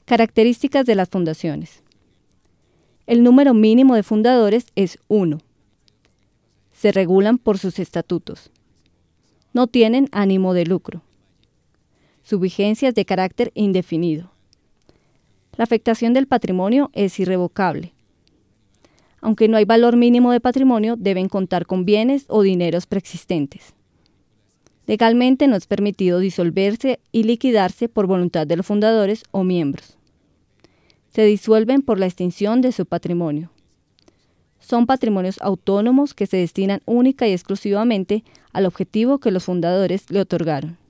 Características de las fundaciones. El número mínimo de fundadores es 1. Se regulan por sus estatutos. No tienen ánimo de lucro. Su vigencia es de carácter indefinido. La afectación del patrimonio es irrevocable. Aunque no hay valor mínimo de patrimonio, deben contar con bienes o dineros preexistentes. Legalmente no es permitido disolverse y liquidarse por voluntad de los fundadores o miembros. Se disuelven por la extinción de su patrimonio. Son patrimonios autónomos que se destinan única y exclusivamente al objetivo que los fundadores le otorgaron.